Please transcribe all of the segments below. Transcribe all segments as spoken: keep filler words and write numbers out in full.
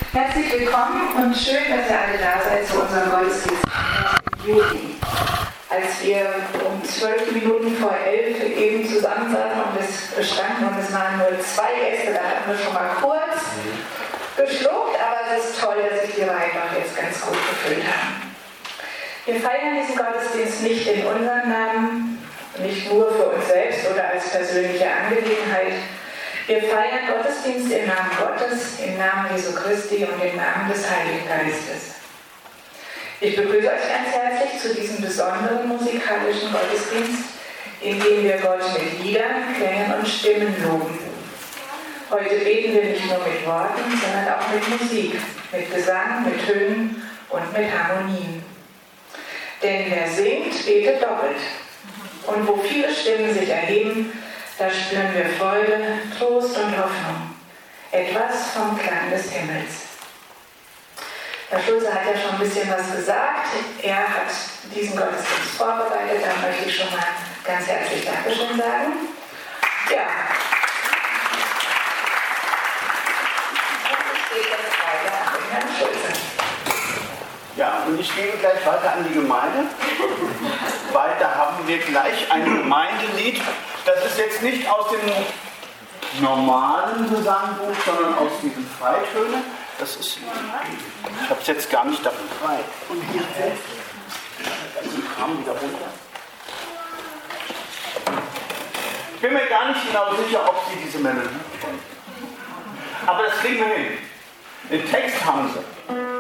Herzlich willkommen und schön, dass ihr alle da seid zu unserem Gottesdienst im Juli. Als wir um zwölf Minuten vor elf eben zusammensaßen und es standen und es waren nur zwei Gäste, da hatten wir schon mal kurz geschluckt, aber es ist toll, dass sich die Reihen noch jetzt ganz gut gefüllt haben. Wir feiern diesen Gottesdienst nicht in unserem Namen, nicht nur für uns selbst oder als persönliche Angelegenheit. Wir feiern Gottesdienst im Namen Gottes, im Namen Jesu Christi und im Namen des Heiligen Geistes. Ich begrüße euch ganz herzlich zu diesem besonderen musikalischen Gottesdienst, in dem wir Gott mit Liedern, Klängen und Stimmen loben. Heute beten wir nicht nur mit Worten, sondern auch mit Musik, mit Gesang, mit Tönen und mit Harmonien. Denn wer singt, betet doppelt. Und wo viele Stimmen sich erheben, da spüren wir Freude, Trost und Hoffnung. Etwas vom Klang des Himmels. Herr Schulze hat ja schon ein bisschen was gesagt. Er hat diesen Gottesdienst vorbereitet. Da möchte ich schon mal ganz herzlich Dankeschön sagen. Ja. Und ich gebe jetzt weiter an den Herrn Schulze. Ja, und ich gebe gleich weiter an die Gemeinde, weil da haben wir gleich ein Gemeindelied. Das ist jetzt nicht aus dem normalen Gesangbuch, sondern aus diesen Freitönen. Das ist, ich habe es jetzt gar nicht dabei. Und hier ganzen Kram wieder runter. Ich bin mir gar nicht genau sicher, ob Sie diese Melodie kennen. Aber das kriegen wir hin. Den Text haben Sie.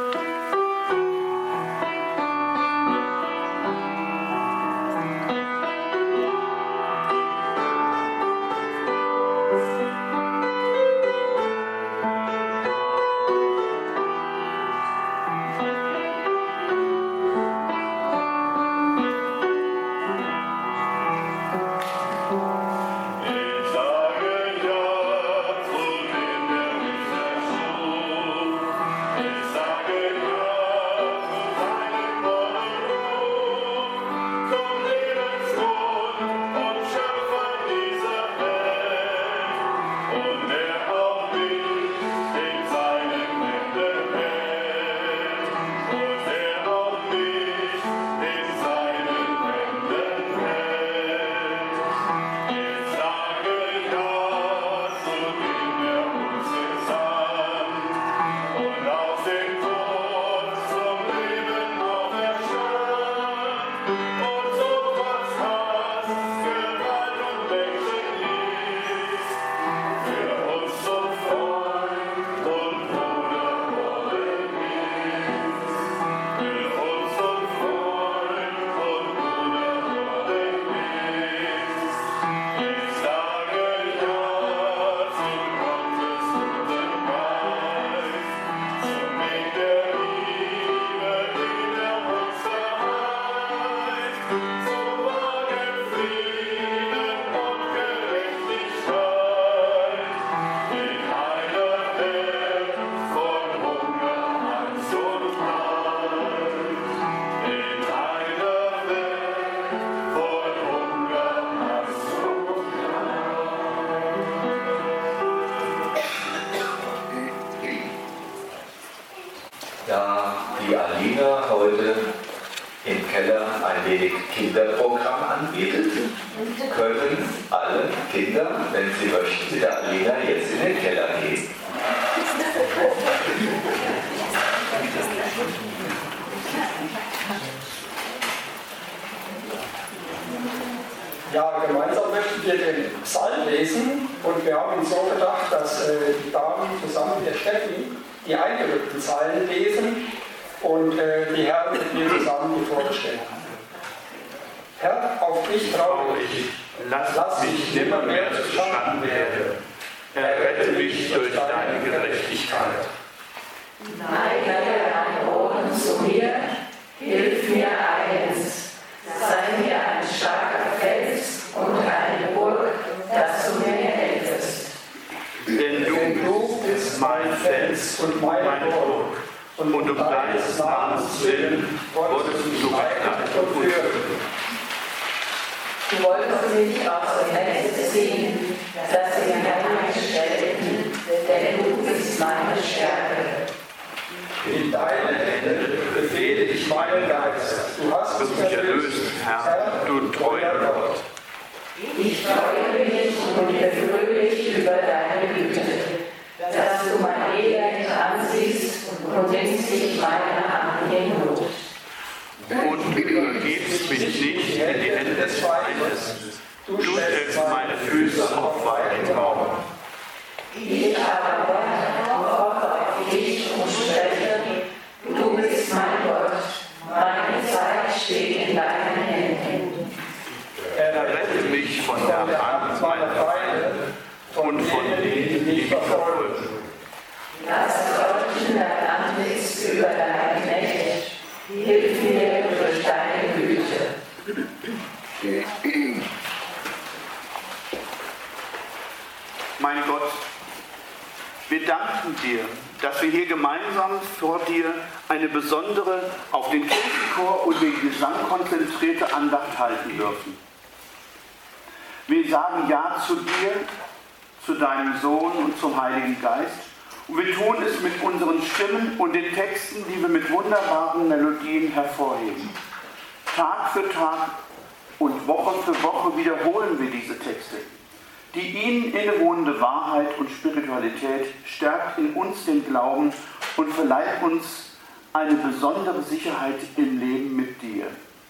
Ja, gemeinsam möchten wir den Psalm lesen und wir haben uns so gedacht, dass äh, die Damen zusammen mit der Steffi die eingerückten Zeilen lesen und äh, die Herren mit mir zusammen die vorgestellt haben. Herr, auf dich traue ich, lass, lass mich nimmer mehr zu Schanden werden. Errette mich durch deine Gerechtigkeit. Neige deine Ohren zu mir, hilf mir eines, sei mir ein starker Fels und eine Burg, dass du mir helfest. Denn du, Denn du bist mein Fels und meine Burg, und um deines Namens willen wurdest du gekleidet und führen. Du wolltest mich aus dem Netz ziehen, dass sie mir einstellten, denn du bist meine Stärke. In deine Hände befehle ich meinen Geist. Du hast mich erlöst, Herr, du treuer Gott. Ich freue mich und bin fröhlich über deine Güte, dass du mein Elend ansiehst und nimmst dich meiner Hand in Not. Und du übergibst mich nicht in die Hände des Feindes. Du stellst meine Füße auf weiten Raum. Ich aber hoffe auf dich und spreche, du bist mein Gott, meine Zeit steht in deinen Händen. Errette mich von der Hand meiner Feinde und von denen, die mich verfolgen. Das Leuchten dein Antlitz über deine Knechte, hilf mir durch deine Güte. Mein Gott, wir danken dir, dass wir hier gemeinsam vor dir eine besondere, auf den Kirchenchor und den Gesang konzentrierte Andacht halten dürfen. Wir sagen Ja zu dir, zu deinem Sohn und zum Heiligen Geist. Und wir tun es mit unseren Stimmen und den Texten, die wir mit wunderbaren Melodien hervorheben. Tag für Tag und Woche für Woche wiederholen wir diese Texte. Die ihnen innewohnende Wahrheit und Spiritualität stärkt in uns den Glauben und verleiht uns eine besondere Sicherheit im Leben mit dir.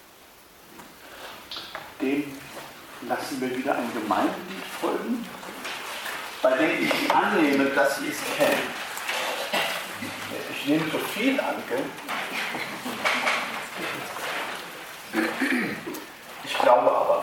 Dem lassen wir wieder ein Gemeindelied folgen, bei dem ich annehme, dass Sie es kennen. Ich nehme so viel an, gell? Ich glaube aber.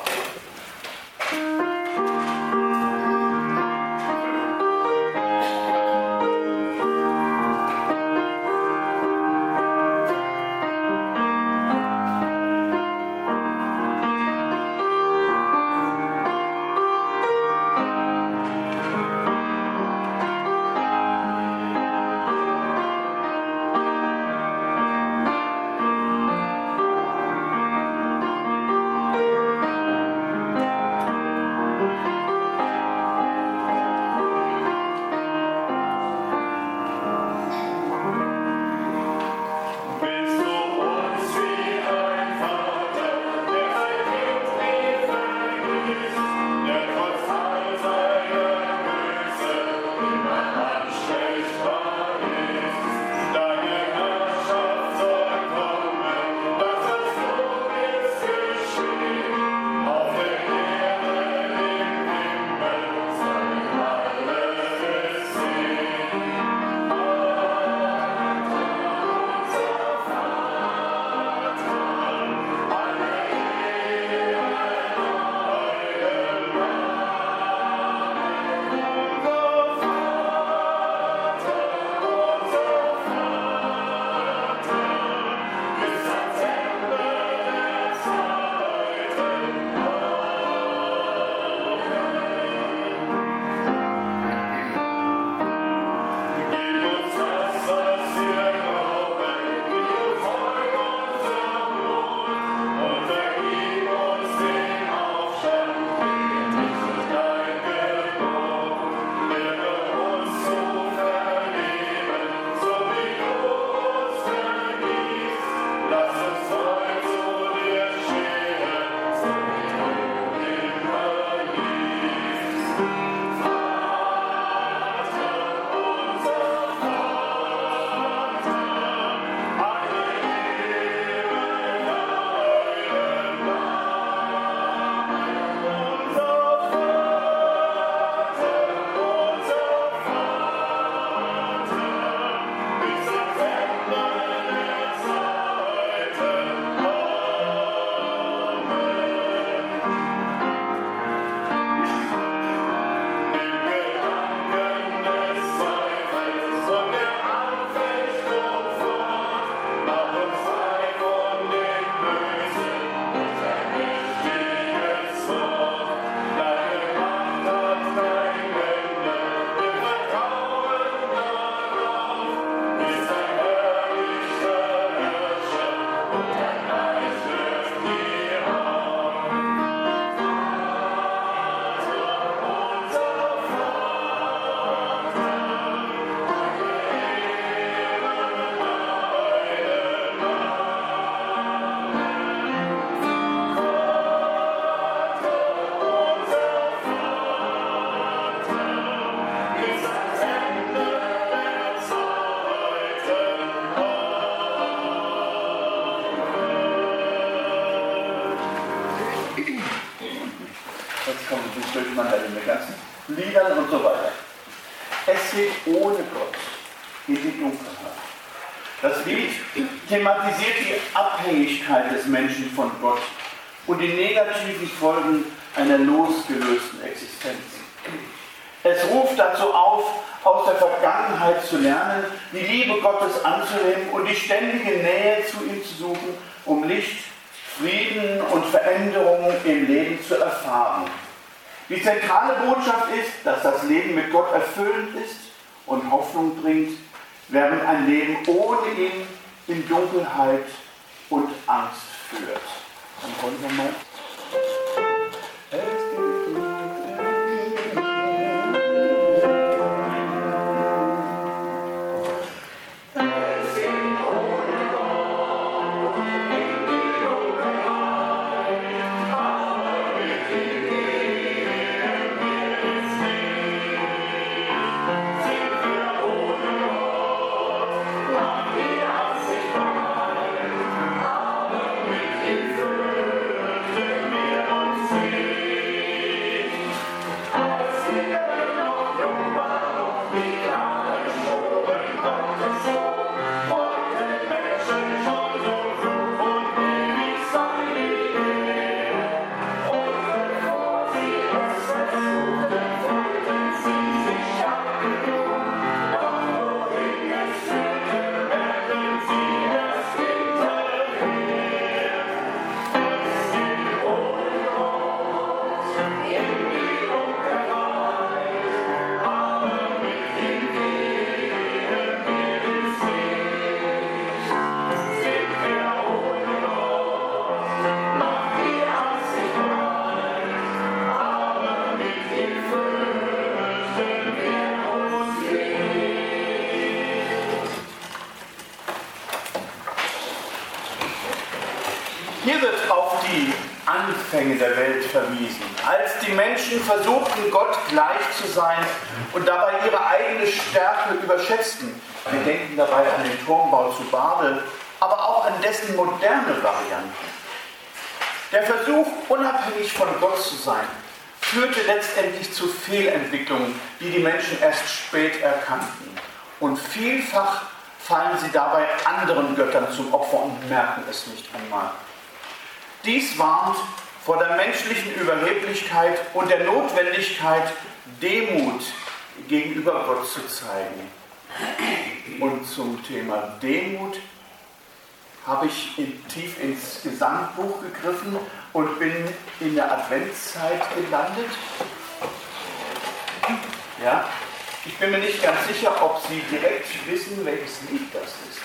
man dann in den ganzen Liedern und so weiter. Es geht ohne Gott in die Dunkelheit. Das Lied thematisiert die Abhängigkeit des Menschen von Gott und die negativen Folgen einer losgelösten Existenz. Es ruft dazu auf, aus der Vergangenheit zu lernen, die Liebe Gottes anzunehmen und die ständige Nähe zu ihm zu suchen, um Licht, Frieden und Veränderungen im Leben zu erfahren. Die zentrale Botschaft ist, dass das Leben mit Gott erfüllend ist und Hoffnung bringt, während ein Leben ohne ihn in Dunkelheit und Angst führt. Dann wollen wir mal. Hier wird auf die Anfänge der Welt verwiesen, als die Menschen versuchten, Gott gleich zu sein und dabei ihre eigene Stärke überschätzten. Wir denken dabei an den Turmbau zu Babel, aber auch an dessen moderne Varianten. Der Versuch, unabhängig von Gott zu sein, führte letztendlich zu Fehlentwicklungen, die die Menschen erst spät erkannten. Und vielfach fallen sie dabei anderen Göttern zum Opfer und merken es nicht einmal. Dies warnt vor der menschlichen Überheblichkeit und der Notwendigkeit, Demut gegenüber Gott zu zeigen. Und zum Thema Demut habe ich in, tief ins Gesangbuch gegriffen und bin in der Adventszeit gelandet. Ja, ich bin mir nicht ganz sicher, ob Sie direkt wissen, welches Lied das ist.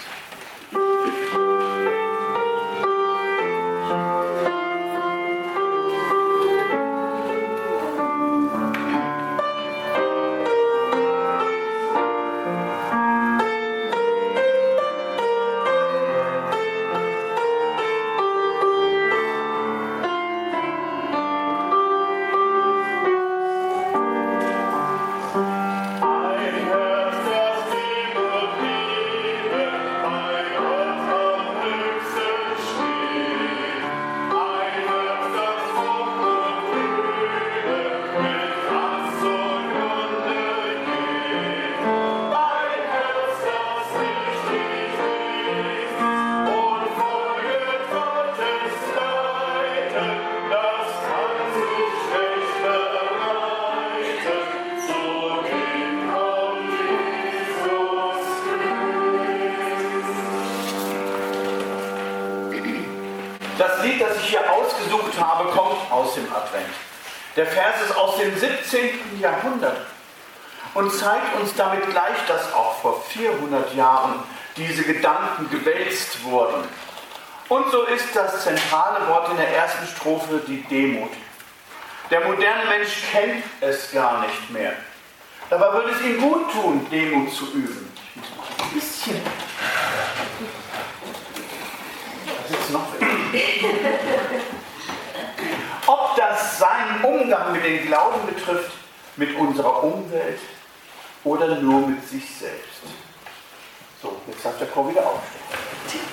Das Lied, das ich hier ausgesucht habe, kommt aus dem Advent. Der Vers ist aus dem siebzehnten Jahrhundert und zeigt uns damit gleich, dass auch vor vierhundert Jahren diese Gedanken gewälzt wurden. Und so ist das zentrale Wort in der ersten Strophe die Demut. Der moderne Mensch kennt es gar nicht mehr. Dabei würde es ihm gut tun, Demut zu üben. Ich muss noch ein bisschen... Was ist noch? Ob das seinen Umgang mit dem Glauben betrifft, mit unserer Umwelt oder nur mit sich selbst. So, jetzt darf der Chor wieder aufstehen.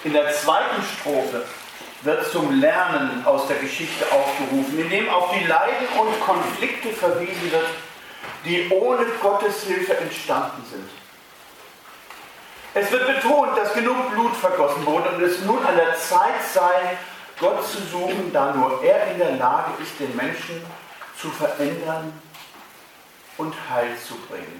In der zweiten Strophe wird zum Lernen aus der Geschichte aufgerufen, indem auf die Leiden und Konflikte verwiesen wird, die ohne Gottes Hilfe entstanden sind. Es wird betont, dass genug Blut vergossen wurde und es nun an der Zeit sei, Gott zu suchen, da nur er in der Lage ist, den Menschen zu verändern und Heil zu bringen.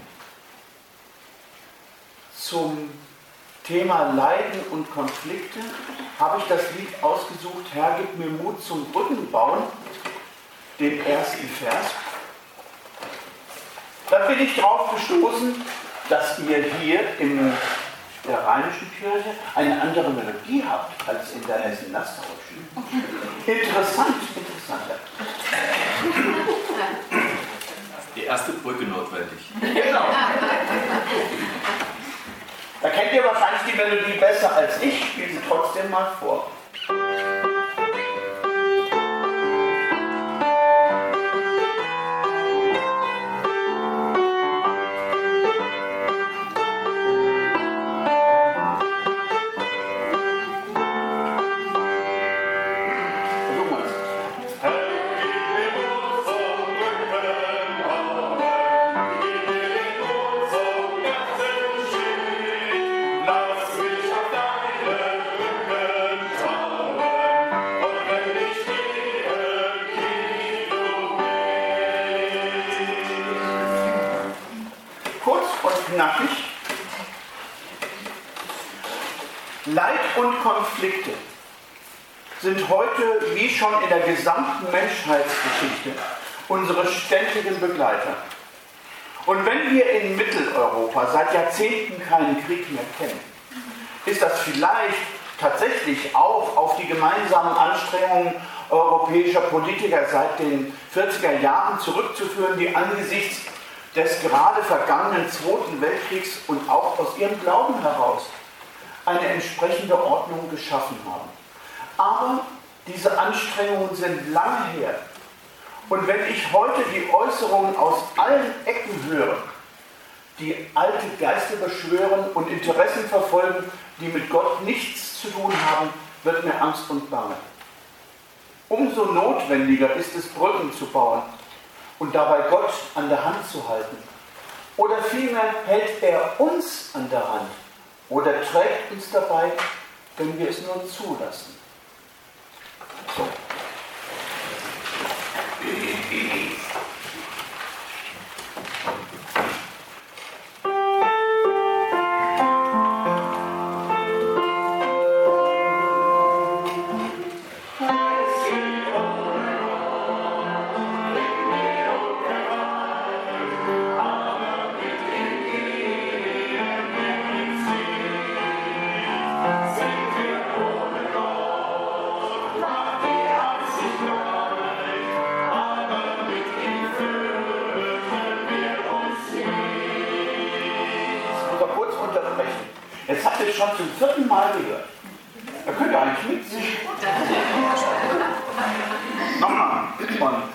Zum Thema Leiden und Konflikte habe ich das Lied ausgesucht, Herr, gib mir Mut zum Brückenbauen, den ersten Vers. Da bin ich darauf gestoßen, dass ihr hier in der Rheinischen Kirche eine andere Melodie habt als in der Hessen-Nassauischen. Interessant, interessant. Die erste Brücke notwendig. Genau. Da kennt ihr wahrscheinlich die Melodie besser als ich, ich spiele sie trotzdem mal vor. Knackig. Leid und Konflikte sind heute, wie schon in der gesamten Menschheitsgeschichte, unsere ständigen Begleiter. Und wenn wir in Mitteleuropa seit Jahrzehnten keinen Krieg mehr kennen, ist das vielleicht tatsächlich auch auf die gemeinsamen Anstrengungen europäischer Politiker seit den vierziger Jahren zurückzuführen, die angesichts des gerade vergangenen Zweiten Weltkriegs und auch aus ihrem Glauben heraus eine entsprechende Ordnung geschaffen haben. Aber diese Anstrengungen sind lange her. Und wenn ich heute die Äußerungen aus allen Ecken höre, die alte Geister beschwören und Interessen verfolgen, die mit Gott nichts zu tun haben, wird mir Angst und Bange. Umso notwendiger ist es, Brücken zu bauen und dabei Gott an der Hand zu halten. Oder vielmehr hält er uns an der Hand oder trägt uns dabei, wenn wir es nur zulassen. So. Jetzt habt ihr es schon zum vierten Mal gehört. Da könnt ihr eigentlich mitsingen. Nochmal. Und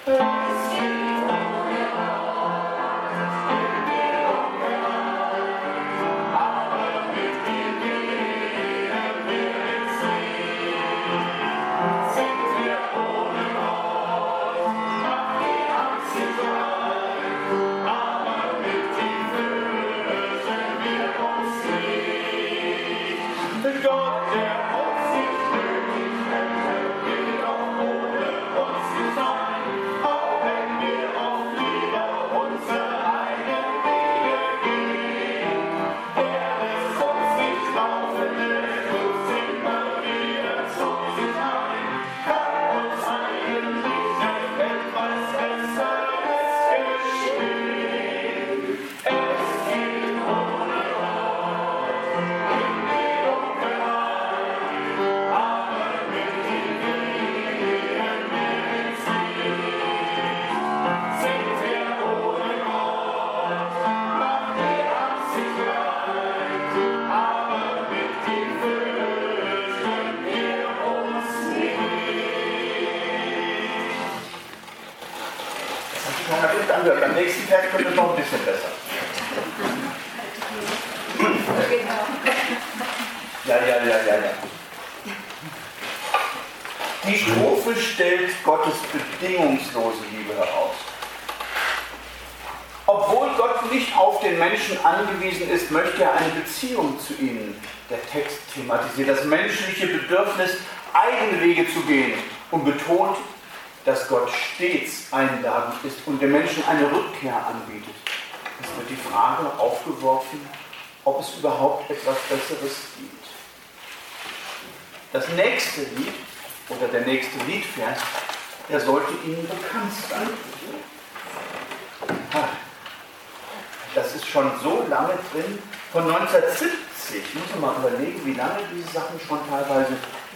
beim nächsten Vers kommt es noch ein bisschen besser. Ja, ja, ja, ja, ja. Die Strophe stellt Gottes bedingungslose Liebe heraus. Obwohl Gott nicht auf den Menschen angewiesen ist, möchte er eine Beziehung zu ihnen. Der Text thematisiert das menschliche Bedürfnis, eigene Wege zu gehen und betont, dass Gott stets einladend ist und dem Menschen eine Rückkehr anbietet. Es wird die Frage aufgeworfen, ob es überhaupt etwas Besseres gibt. Das nächste Lied oder der nächste Liedvers, der sollte Ihnen bekannt sein. Das ist schon so lange drin, von neunzehnhundertsiebzig. Ich muss mal überlegen, wie lange diese Sachen schon teilweise.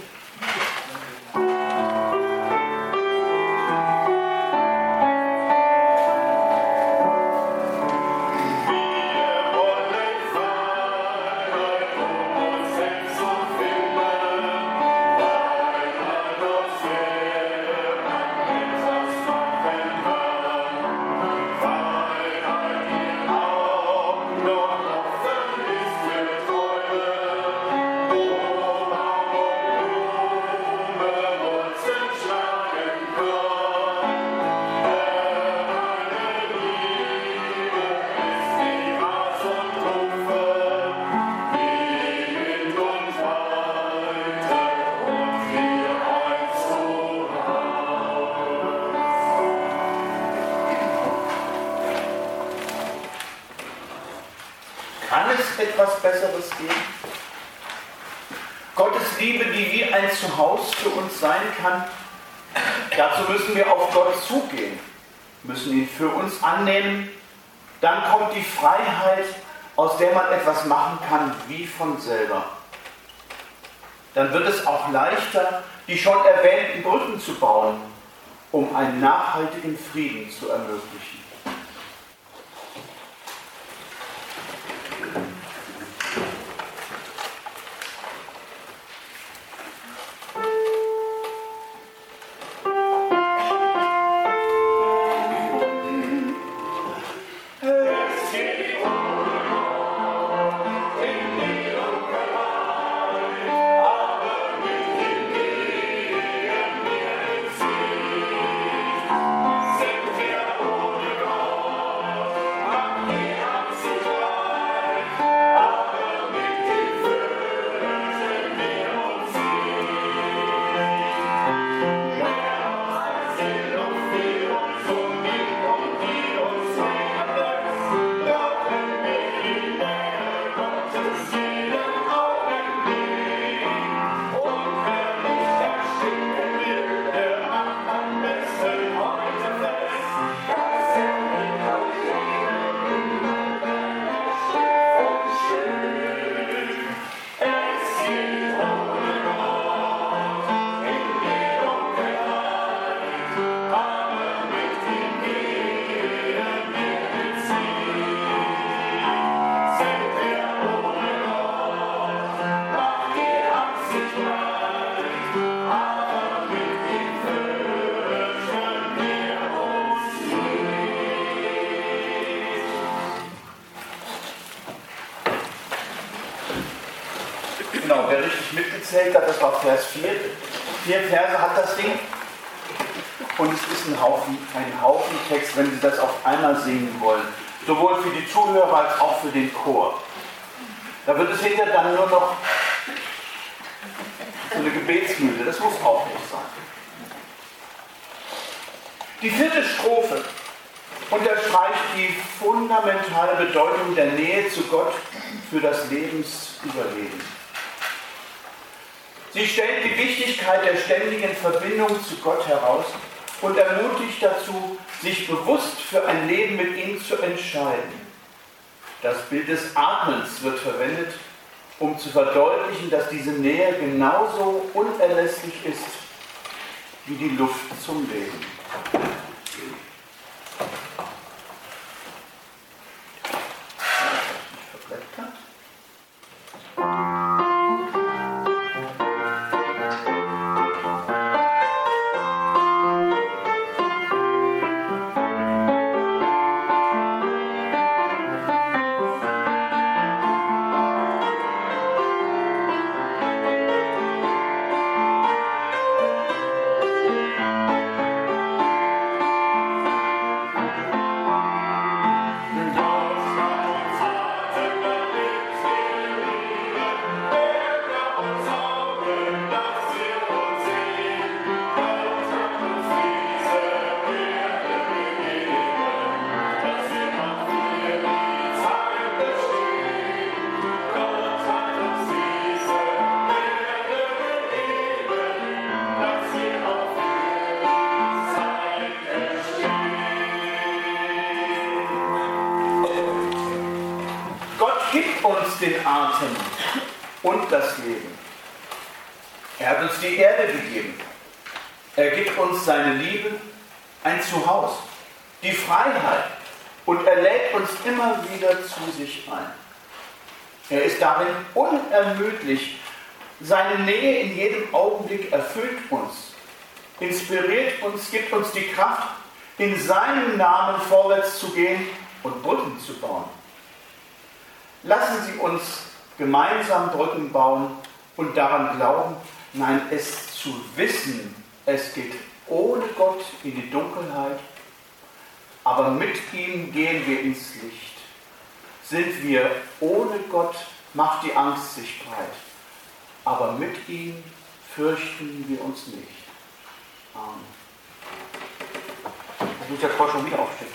Kann es etwas Besseres geben? Gottes Liebe, die wie ein Zuhause für uns sein kann, dazu müssen wir auf Gott zugehen, müssen ihn für uns annehmen. Dann kommt die Freiheit, aus der man etwas machen kann, wie von selber. Dann wird es auch leichter, die schon erwähnten Brücken zu bauen, um einen nachhaltigen Frieden zu ermöglichen. Genau, wer richtig mitgezählt hat, das war Vers vier. Vier Verse hat das Ding. Und es ist ein Haufen, ein Haufen Text, wenn Sie das auf einmal singen wollen. Sowohl für die Zuhörer als auch für den Chor. Da wird es hinterher dann nur noch so eine Gebetsmühle. Das muss auch nicht sein. Die vierte Strophe unterstreicht die fundamentale Bedeutung der Nähe zu Gott für das Lebensüberleben. Sie stellt die Wichtigkeit der ständigen Verbindung zu Gott heraus und ermutigt dazu, sich bewusst für ein Leben mit ihm zu entscheiden. Das Bild des Atmens wird verwendet, um zu verdeutlichen, dass diese Nähe genauso unerlässlich ist wie die Luft zum Leben. gibt uns den Atem und das Leben. Er hat uns die Erde gegeben. Er gibt uns seine Liebe, ein Zuhause, die Freiheit und er lädt uns immer wieder zu sich ein. Er ist darin unermüdlich. Seine Nähe in jedem Augenblick erfüllt uns, inspiriert uns, gibt uns die Kraft, in seinem Namen vorwärts zu gehen und Brücken zu bauen. Lassen Sie uns gemeinsam Brücken bauen und daran glauben, nein, es zu wissen, es geht ohne Gott in die Dunkelheit, aber mit ihm gehen wir ins Licht. Sind wir ohne Gott, macht die Angst sich breit, aber mit ihm fürchten wir uns nicht. Amen. Ich muss der Frau schon wieder aufstehen.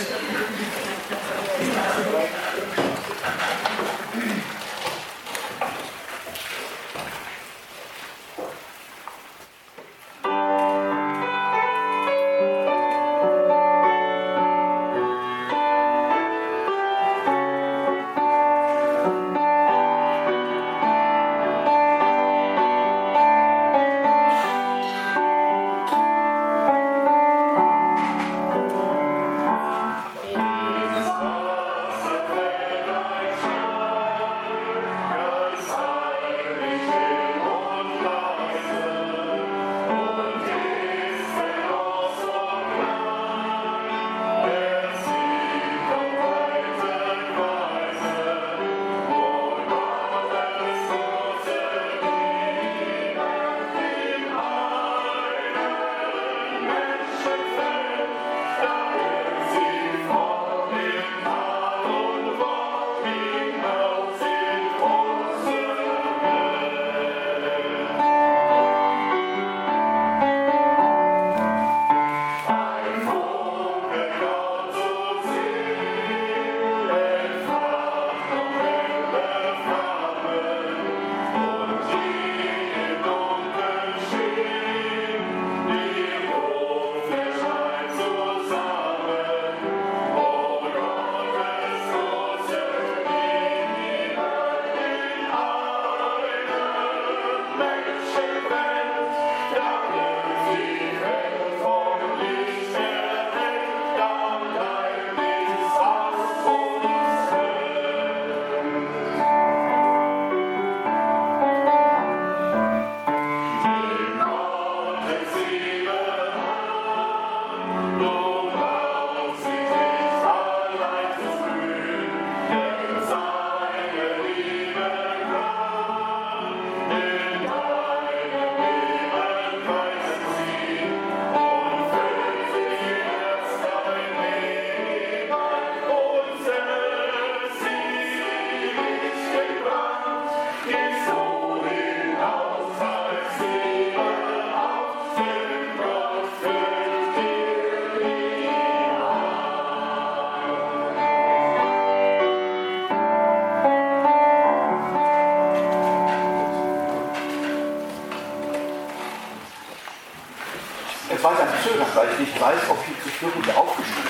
Jetzt weiter zögern, weil ich nicht weiß, ob die zu wirklich aufgeschrieben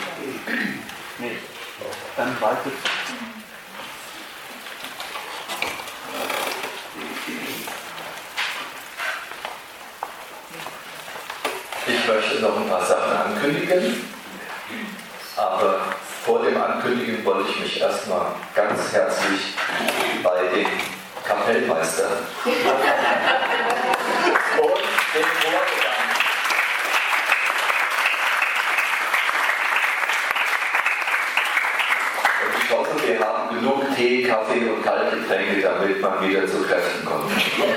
sind. Nee, dann weiter. Ich möchte noch ein paar Sachen ankündigen, aber vor dem Ankündigen wollte ich mich erstmal ganz herzlich bei dem Kapellmeister und dem Chor bedanken. Und ich hoffe, wir haben genug Tee, Kaffee und Kaltgetränke, damit man wieder zu Kräften kommt.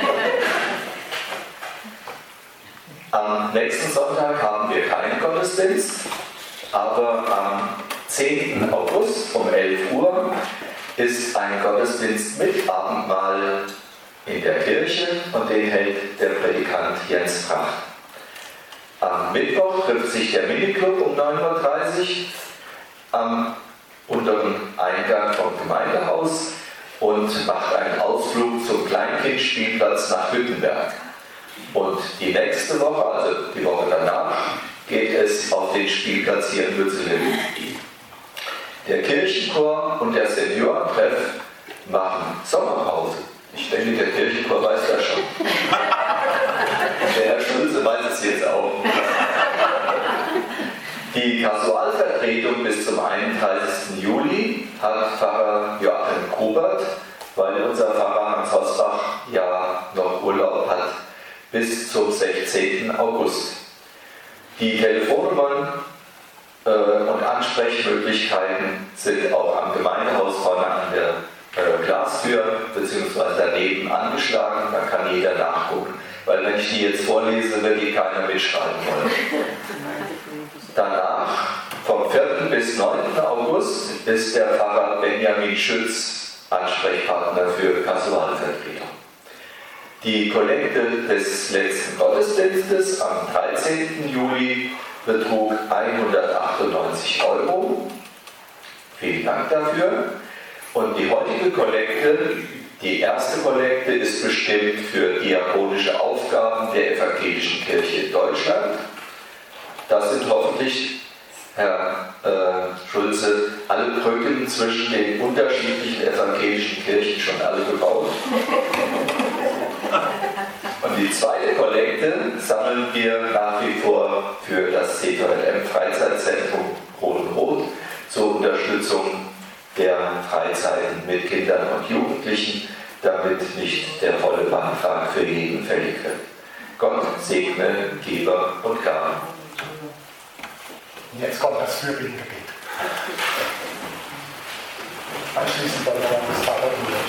Am nächsten Sonntag haben wir keinen Gottesdienst, aber am zehnten August um elf Uhr ist ein Gottesdienst mit Abendmahl in der Kirche und den hält der Predikant Jens Pracht. Am Mittwoch trifft sich der Miniclub um neun Uhr dreißig am unteren Eingang vom Gemeindehaus und macht einen Ausflug zum Kleinkindspielplatz nach Hüttenberg. Und die nächste Woche, also die Woche danach, geht es auf den Spielplatz hier in Lützeln. Der Kirchenchor und der Seniorentreff machen Sommerpause. Ich denke, der Kirchenchor weiß das schon. Der Herr Schulze weiß es jetzt auch. Die Kasualvertretung bis zum einunddreißigsten Juli hat Pfarrer Joachim Grubert, weil unser Pfarrer Hans Hosbach ja noch Urlaub hat, bis zum sechzehnten August. Die Telefonnummern äh, und Ansprechmöglichkeiten sind auch am Gemeindehaus vorne an der äh, Glastür bzw. daneben angeschlagen. Da kann jeder nachgucken. Weil wenn ich die jetzt vorlese, wird die keiner mitschreiben wollen. Danach, vom vierten bis neunten August, ist der Pfarrer Benjamin Schütz Ansprechpartner für Kasualvertretung. Die Kollekte des letzten Gottesdienstes am dreizehnten Juli betrug hundertachtundneunzig Euro. Vielen Dank dafür. Und die heutige Kollekte, die erste Kollekte, ist bestimmt für diakonische Aufgaben der Evangelischen Kirche in Deutschland. Das sind hoffentlich, Herr äh, Schulze, alle Brücken zwischen den unterschiedlichen evangelischen Kirchen schon alle gebaut. Und die zweite Kollekte sammeln wir nach wie vor für das C V L M-Freizeitzentrum Rot und Rot zur Unterstützung der Freizeiten mit Kindern und Jugendlichen, damit nicht der volle Betrag für jeden fällig wird. Gott segne Geber und Gaben. Jetzt kommt das Fürbittengebet. Anschließend dann noch das Vaterunser.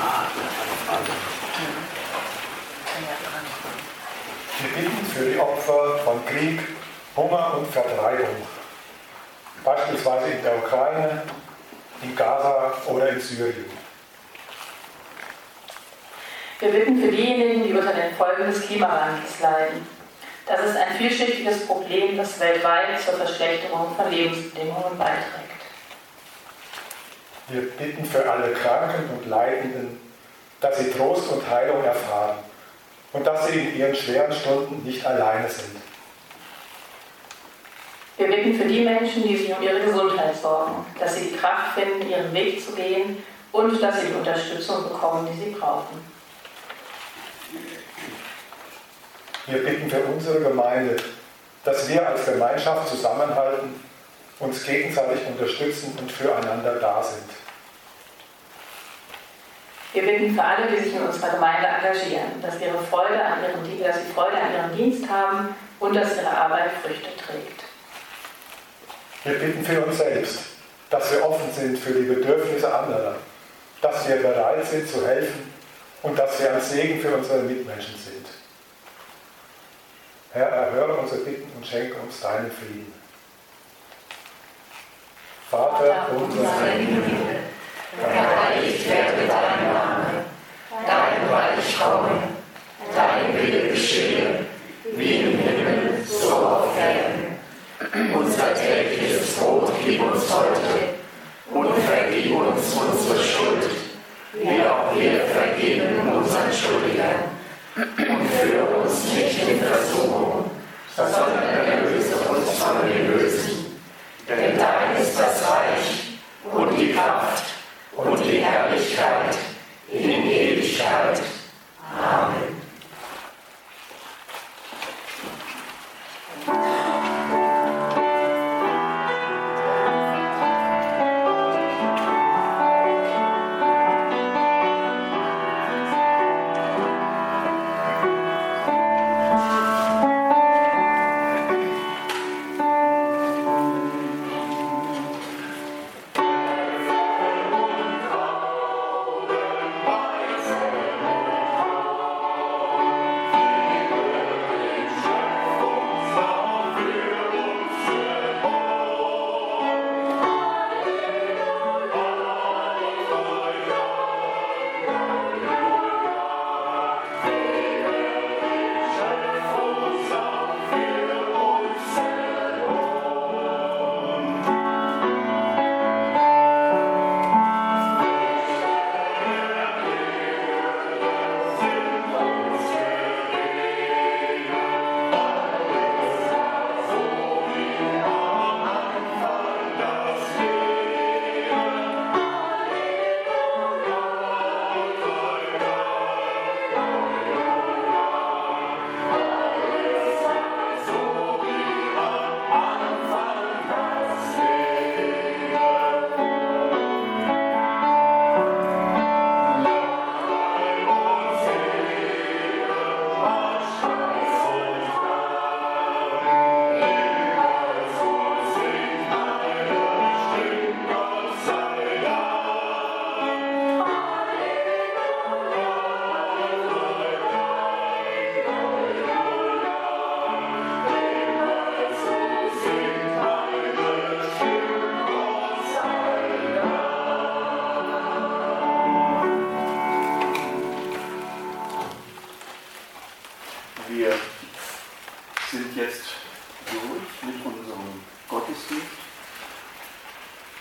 Wir bitten für die Opfer von Krieg, Hunger und Vertreibung, beispielsweise in der Ukraine, in Gaza oder in Syrien. Wir bitten für diejenigen, die unter den Folgen des Klimawandels leiden. Das ist ein vielschichtiges Problem, das weltweit zur Verschlechterung von Lebensbedingungen beiträgt. Wir bitten für alle Kranken und Leidenden, dass sie Trost und Heilung erfahren und dass sie in ihren schweren Stunden nicht alleine sind. Wir bitten für die Menschen, die sich um ihre Gesundheit sorgen, dass sie die Kraft finden, ihren Weg zu gehen und dass sie die Unterstützung bekommen, die sie brauchen. Wir bitten für unsere Gemeinde, dass wir als Gemeinschaft zusammenhalten, uns gegenseitig unterstützen und füreinander da sind. Wir bitten für alle, die sich in unserer Gemeinde engagieren, dass, ihre Freude an ihrem, dass sie Freude an ihrem Dienst haben und dass ihre Arbeit Früchte trägt. Wir bitten für uns selbst, dass wir offen sind für die Bedürfnisse anderer, dass wir bereit sind zu helfen und dass wir ein Segen für unsere Mitmenschen sind. Herr, erhöre unsere Bitten und schenke uns deinen Frieden. Vater unser im Himmel, geheiligt werde dein Name, dein Reich komme, dein Wille geschehe, wie im Himmel, so auf Erden. Unser tägliches Brot gib uns heute und vergib uns unsere Schuld, wie auch wir vergeben unseren Schuldigern. Und führe uns nicht in Versuchung, sondern erlöse uns von dem Bösen. Denn dein ist das Reich und die Kraft und die Herrlichkeit in Ewigkeit. Amen. Thank you.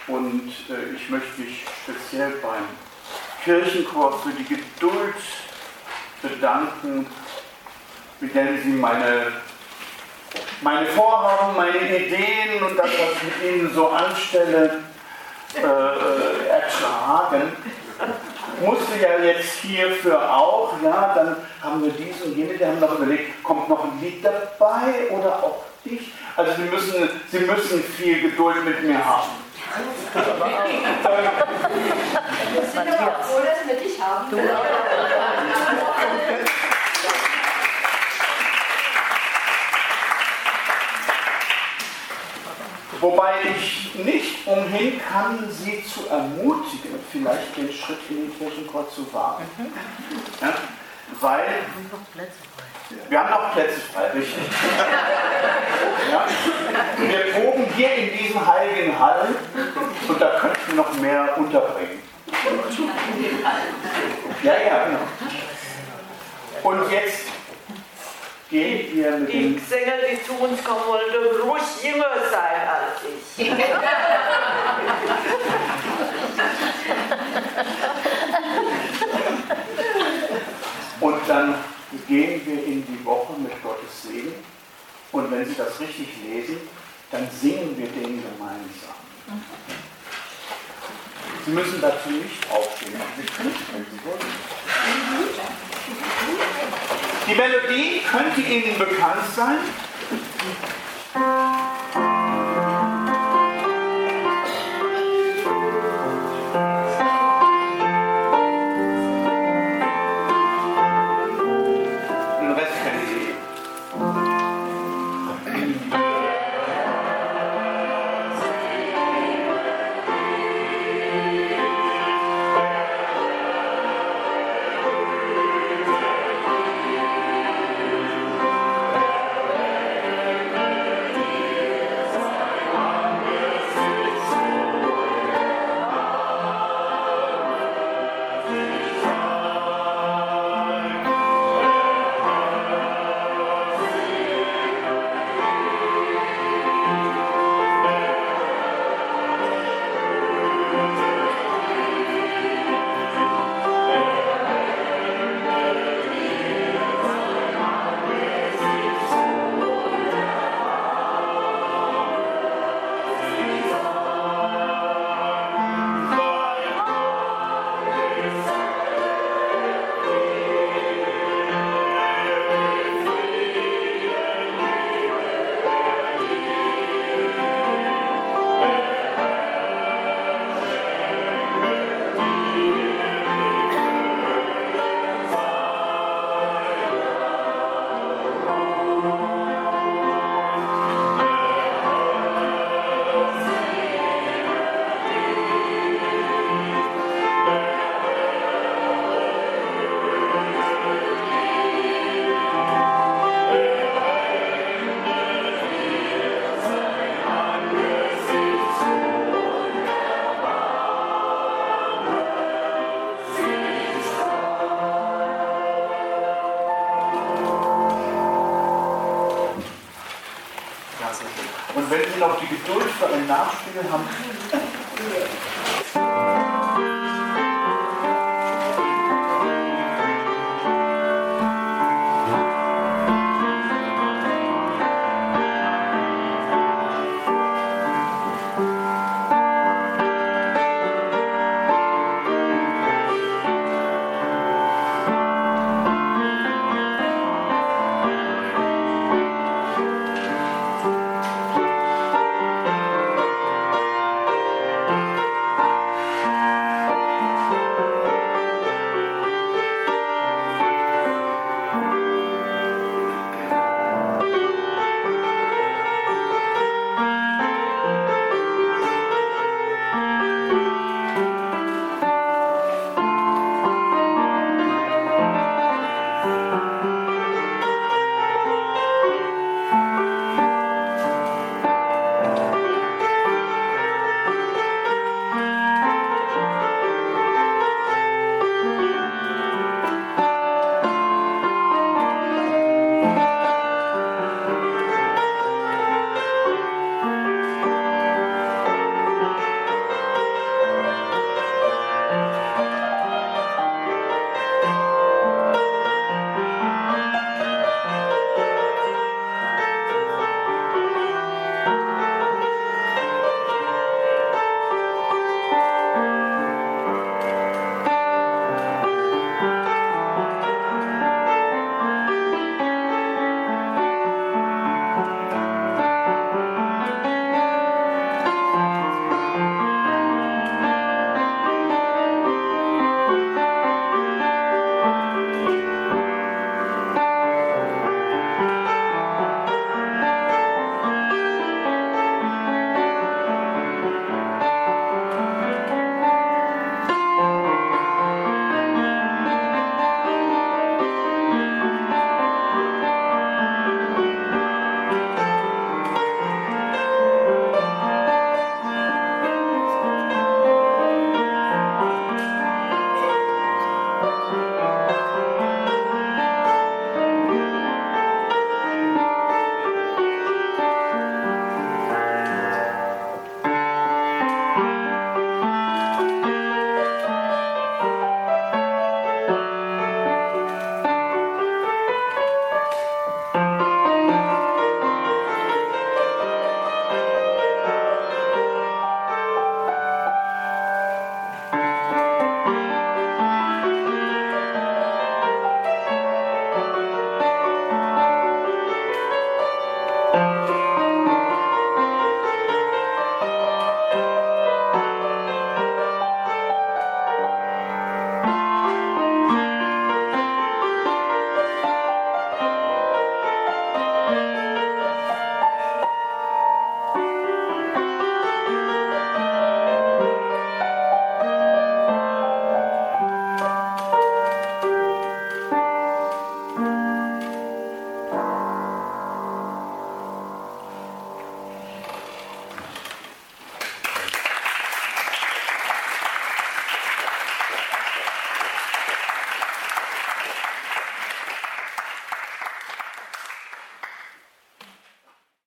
Und äh, ich möchte mich speziell beim Kirchenchor für die Geduld bedanken, mit der Sie meine, meine Vorhaben, meine Ideen und das, was ich mit Ihnen so anstelle, äh, ertragen. Musste ja jetzt hierfür auch, ja, dann haben wir dies und jene, die haben noch überlegt, kommt noch ein Lied dabei oder auch nicht? Also Sie müssen, Sie müssen viel Geduld mit mir haben. Wir sind aber auch froh, dass wir dich haben. Du. Wobei ich nicht umhin kann, Sie zu ermutigen, vielleicht den Schritt in den Kirchenchor zu wagen. Ja? Weil wir haben noch Plätze frei, richtig? Ja? Wir proben hier in diesem heiligen Hall und da könnten wir noch mehr unterbringen. Ja, ja, genau. Und jetzt gehen wir mit die den... Sänger, die zu uns kommen wollten, ruhig jünger sein als ich. Und dann gehen wir in die Woche mit Gottes Segen. Und wenn Sie das richtig lesen, dann singen wir den gemeinsam. Sie müssen dazu nicht aufstehen, wenn Sie wollen. Die Melodie könnte Ihnen bekannt sein. Den Rest kennen Sie. Und wenn Sie noch die Geduld für ein Nachspiel haben.